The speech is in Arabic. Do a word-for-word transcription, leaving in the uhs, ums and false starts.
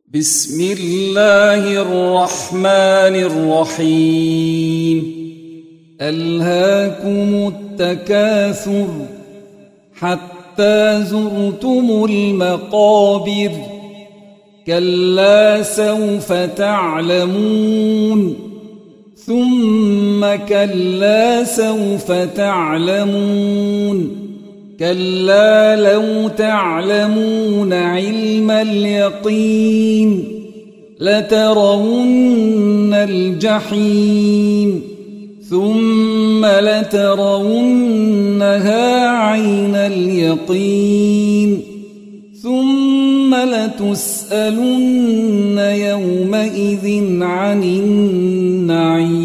بسم الله الرحمن الرحيم ألهاكم التكاثر حتى زرتم المقابر كلا سوف تعلمون ثم كلا سوف تعلمون كلا لو تعلمون علم اليقين لترون الجحيم ثم لترونها عين اليقين ثم لتسألن يومئذ عن النعيم.